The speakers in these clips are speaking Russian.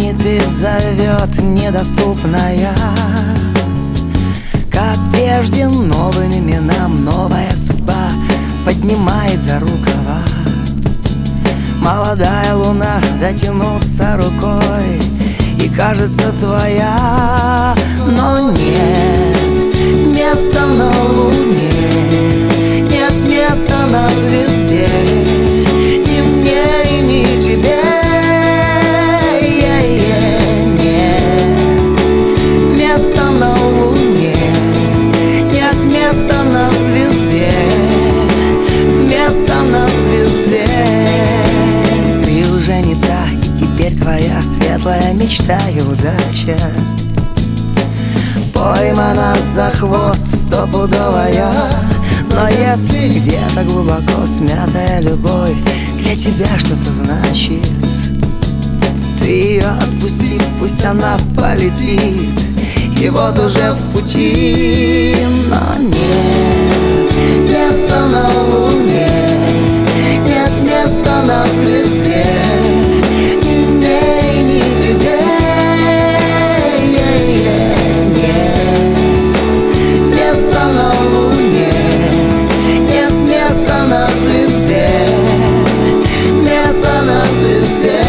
манит и зовет недоступная. Как прежде новым именам новая судьба поднимает за рукава. Молодая луна дотянуться рукой и кажется твоя, но нет места на луне, нет места на звезде, ни мне и ни тебе. Нет места на луне, нет места на звезде, места на звезде. Ты уже не та, и теперь твоя светлая мечта и удача поймана за хвост стопудовая. Но если где-то глубоко смятая любовь для тебя что-то значит, ты ее отпусти, пусть она полетит, и вот уже в пути. Но нет места на луне, нет места на звезде, ни мне и ни тебе. Нет места на луне, нет места на звезде, места на звезде.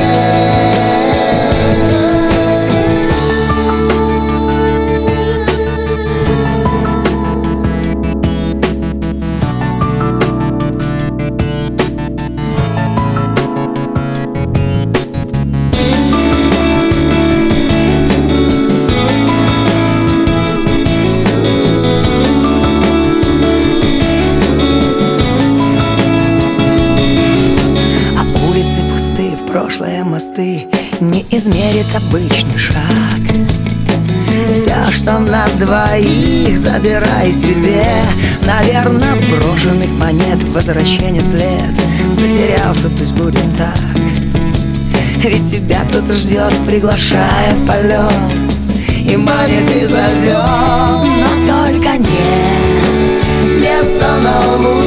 Прошлые мосты не измерит обычный шаг. Все, что на двоих, забирай себе. Наверно, брошенных монет к возвращению след затерялся, пусть будет так. Ведь тебя кто-то ждет, приглашая в полет, и манит и зовет. Но только нет места на луне,